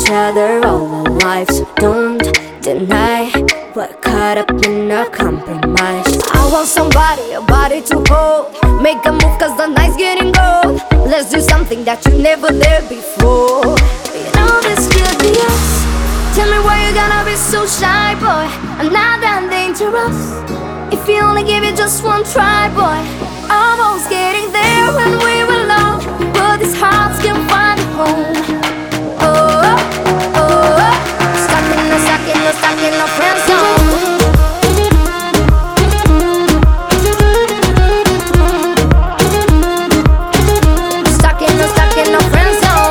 each other all our lives. Don't deny we're caught up in a compromise. I want somebody, a body to hold. Make a move cause the night's getting cold. Let's do something that you never did before. You know this could be us. Tell me why you gonna be so shy, boy. I'm not that dangerous. If you only give it just one try, boy. Almost getting there when we were alone, but these hearts can't find a home. Oh, oh, oh. Stuck in a friend zone. Stuck in a friend zone.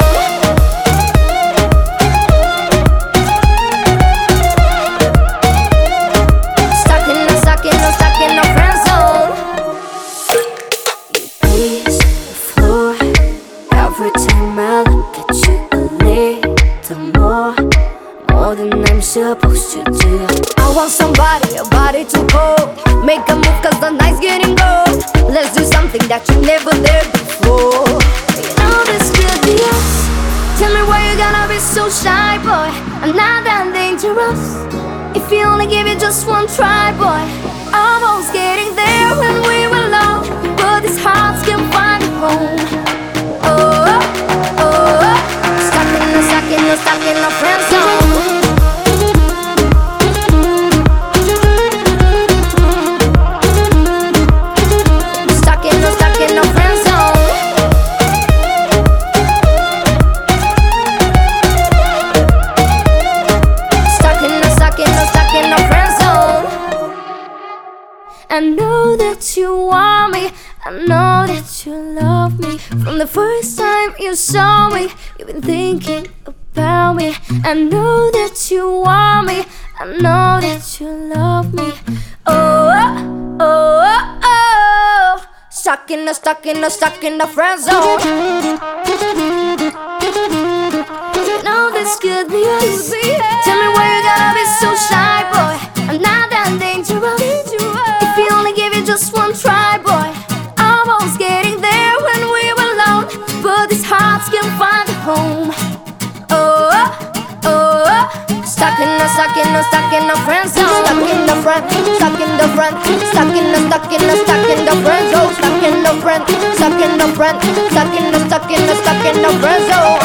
Stuck in a friend zone. You pace the floor every time I look at you a little more than I'm supposed to do. I want somebody, a body to hold. Make a move cause the night's getting cold. Let's do something that you never did before. You know this could be us. Tell me why you gonna be so shy, boy. I'm not that dangerous. If you only give it just one try, boy. Almost getting there when we were alone, but these hearts can't find a home. Oh, oh, oh. Stuck in a friend zone. Stuck in a friend zone. Stuck in a friend zone. I know that you want me, I know that you love me. From the first time you saw me, you've been thinking about me. I know that you want me, I know that you love me. Oh, oh, oh, oh. Stuck in a friend zone. You know this could be us. Tell me why you gotta be so shy, boy. I'm not that dangerous. If you only give it just one try, boy. Almost getting there when we were alone, but these hearts can't find a home. Oh, oh, oh. Stuck in a friend zone. Stuck in the friend zone. Stuck in the friend zone. Stuck in the friend zone.